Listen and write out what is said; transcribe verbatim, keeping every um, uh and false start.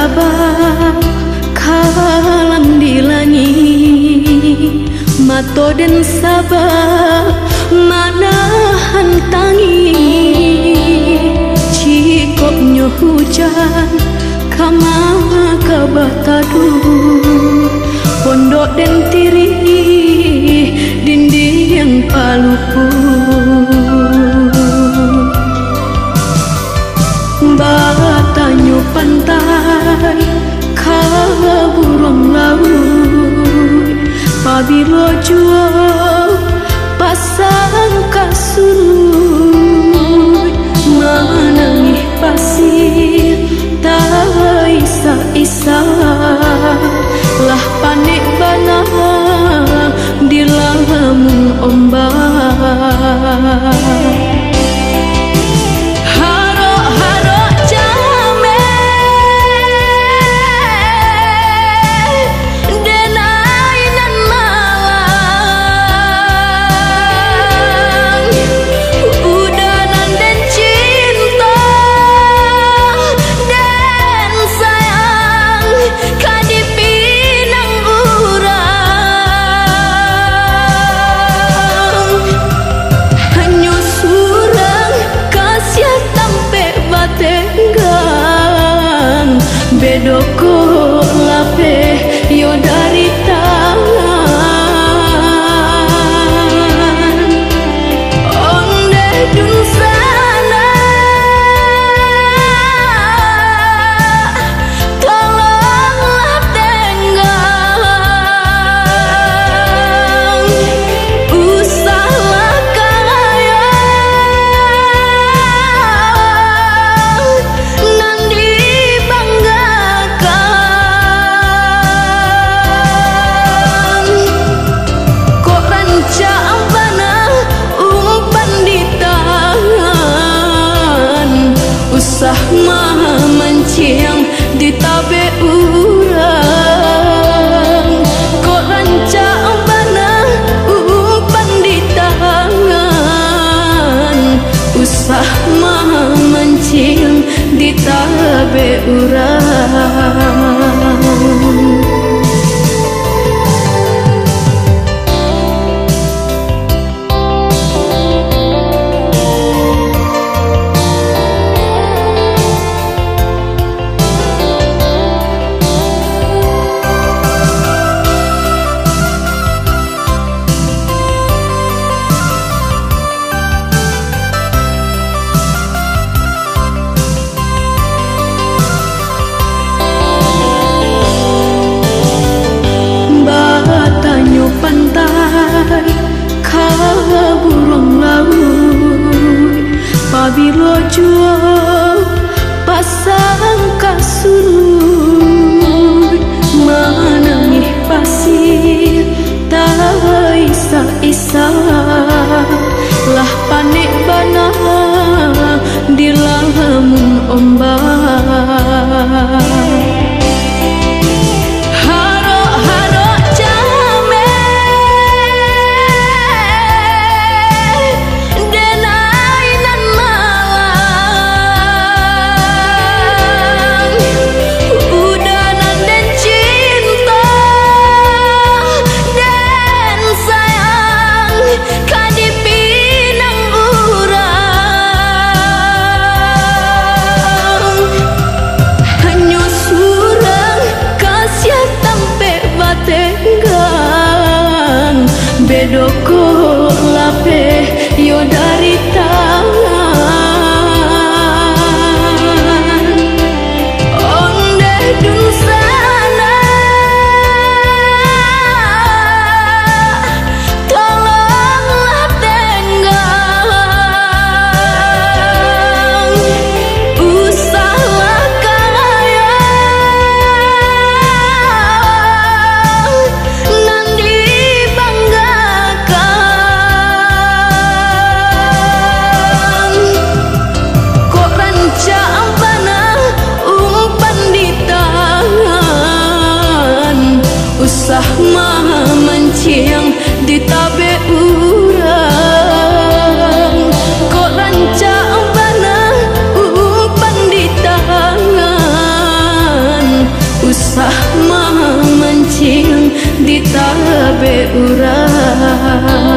Sabah kalam di langit mato den Sabah mana hantangi cikoknya hujan kama kabatadu pondok den tiri dinding yang palupu batanyo pantai kaburung laut pabilo jua pasang kasurut menangih pasir tak isa-isa lah panik bana di lamun ombak. Bedoko lape yo dari tangan onde dun sana tolonglah tenggang usahlah kaya nandi usah maha mancing di tabe urang kok rancang bana umpan di tangan usah maha mancing di tabe urang. maha mancing di tabe urang.